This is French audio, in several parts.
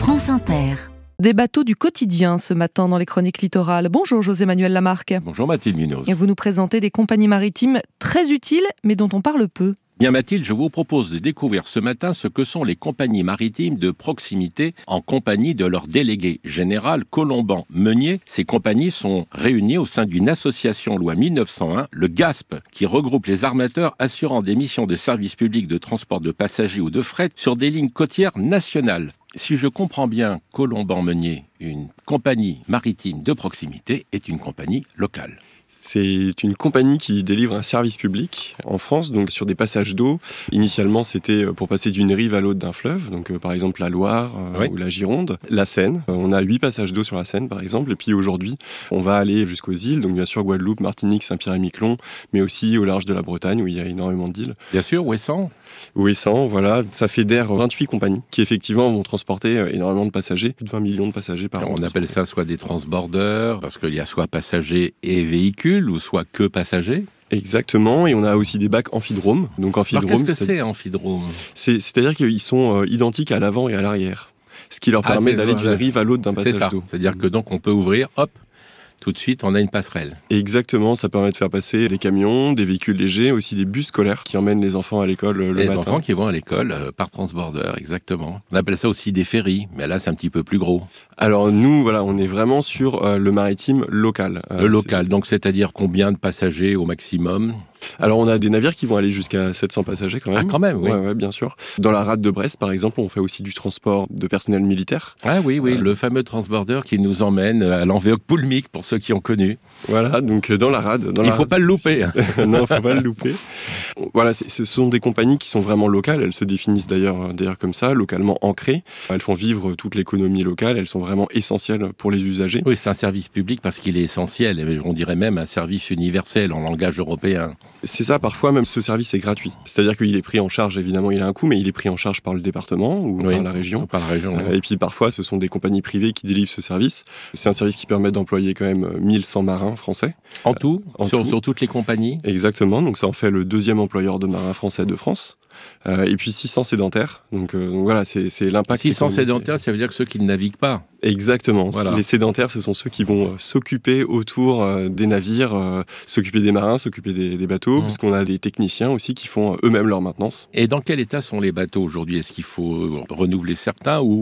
France Inter. Des bateaux du quotidien ce matin dans les chroniques littorales. Bonjour José-Manuel Lamarque. Bonjour Mathilde Munoz. Et vous nous présentez des compagnies maritimes très utiles mais dont on parle peu. Bien Mathilde, je vous propose de découvrir ce matin ce que sont les compagnies maritimes de proximité en compagnie de leur délégué général Colomban Meunier. Ces compagnies sont réunies au sein d'une association loi 1901, le GASP, qui regroupe les armateurs assurant des missions de service public de transport de passagers ou de fret sur des lignes côtières nationales. Si je comprends bien, Colomban Meunier, une compagnie maritime de proximité, est une compagnie locale. C'est une compagnie qui délivre un service public en France, donc sur des passages d'eau. Initialement, c'était pour passer d'une rive à l'autre d'un fleuve, donc par exemple la Loire ou la Gironde, la Seine. On a 8 passages d'eau sur la Seine, par exemple. Et puis aujourd'hui, on va aller jusqu'aux îles, donc bien sûr Guadeloupe, Martinique, Saint-Pierre-et-Miquelon, mais aussi au large de la Bretagne, où il y a énormément d'îles. Bien sûr, Ouessant. Ouessant, voilà. Ça fédère 28 compagnies qui, effectivement, vont transporter énormément de passagers, plus de 20 millions de passagers par an. On appelle ça soit des transbordeurs, parce qu'il y a soit passagers et véhicules, ou soit que passagers. Exactement, et on a aussi des bacs amphidromes. Donc amphidrome, alors qu'est-ce que c'est amphidrome ? C'est-à-dire qu'ils sont identiques à l'avant et à l'arrière, ce qui leur permet d'aller d'une rive à l'autre d'un passage d'eau. C'est-à-dire que donc on peut ouvrir, hop, tout de suite, on a une passerelle. Exactement, ça permet de faire passer des camions, des véhicules légers, aussi des bus scolaires qui emmènent les enfants à l'école le matin. Les enfants qui vont à l'école par transborder, exactement. On appelle ça aussi des ferries, mais là c'est un petit peu plus gros. Alors nous, voilà, on est vraiment sur le maritime local. Le local, donc c'est-à-dire combien de passagers au maximum ? Alors on a des navires qui vont aller jusqu'à 700 passagers quand même. Ah quand même, oui. Ouais, bien sûr. Dans la rade de Brest, par exemple, on fait aussi du transport de personnel militaire. Ah oui, le fameux transborder qui nous emmène à l'Envéoc-Poulmic, pour ceux qui ont connu. Voilà, donc dans la rade. Il ne faut pas le louper. Non, il ne faut pas le louper. Voilà, ce sont des compagnies qui sont vraiment locales. Elles se définissent d'ailleurs comme ça, localement ancrées. Elles font vivre toute l'économie locale. Elles sont vraiment essentielles pour les usagers. Oui, c'est un service public parce qu'il est essentiel. Et on dirait même un service universel en langage européen. C'est ça, parfois même ce service est gratuit. C'est-à-dire qu'il est pris en charge, évidemment il a un coût, mais il est pris en charge par le département ou par la région. Par la région, oui. Et puis parfois ce sont des compagnies privées qui délivrent ce service. C'est un service qui permet d'employer quand même 1100 marins français. En tout, sur toutes les compagnies. Exactement, donc ça en fait le 2e employeur de marins français de France. Et puis 600 sédentaires, donc voilà, c'est l'impact. 600 sédentaires, ça veut dire que ceux qui ne naviguent pas. Exactement, voilà. Les sédentaires, ce sont ceux qui vont s'occuper autour des navires, s'occuper des marins, s'occuper des bateaux, parce qu'on a des techniciens aussi qui font eux-mêmes leur maintenance. Et dans quel état sont les bateaux aujourd'hui ? Est-ce qu'il faut renouveler certains ou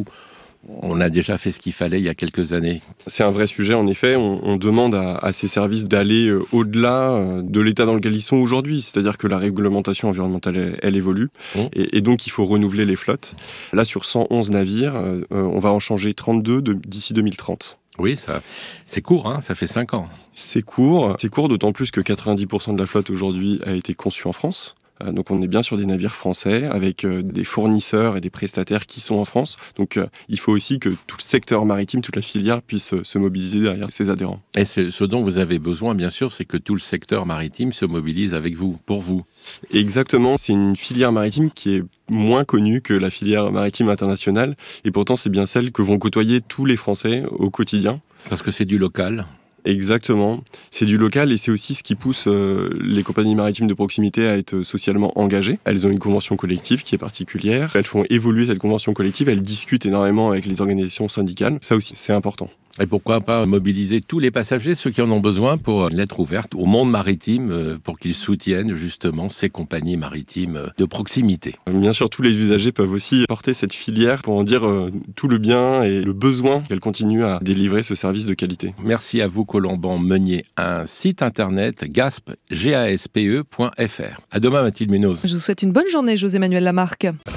on a déjà fait ce qu'il fallait il y a quelques années? C'est un vrai sujet, en effet. On demande à ces services d'aller au-delà de l'état dans lequel ils sont aujourd'hui. C'est-à-dire que la réglementation environnementale, elle évolue. Et donc, il faut renouveler les flottes. Là, sur 111 navires, on va en changer 32 d'ici 2030. Oui, c'est court, ça fait 5 ans. C'est court d'autant plus que 90% de la flotte aujourd'hui a été conçue en France. Donc on est bien sur des navires français avec des fournisseurs et des prestataires qui sont en France. Donc il faut aussi que tout le secteur maritime, toute la filière puisse se mobiliser derrière ses adhérents. Et ce dont vous avez besoin, bien sûr, c'est que tout le secteur maritime se mobilise avec vous, pour vous. Exactement, c'est une filière maritime qui est moins connue que la filière maritime internationale. Et pourtant, c'est bien celle que vont côtoyer tous les Français au quotidien. Parce que c'est du local. Exactement, c'est du local et c'est aussi ce qui pousse les compagnies maritimes de proximité à être socialement engagées. Elles ont une convention collective qui est particulière, elles font évoluer cette convention collective, elles discutent énormément avec les organisations syndicales, ça aussi c'est important. Et pourquoi pas mobiliser tous les passagers, ceux qui en ont besoin, pour une lettre ouverte au monde maritime, pour qu'ils soutiennent justement ces compagnies maritimes de proximité. Bien sûr, tous les usagers peuvent aussi porter cette filière pour en dire tout le bien et le besoin qu'elle continue à délivrer ce service de qualité. Merci à vous, Colomban Meunier. Un site internet gaspe.fr. À demain, Mathilde Munoz. Je vous souhaite une bonne journée, José-Manuel Lamarque.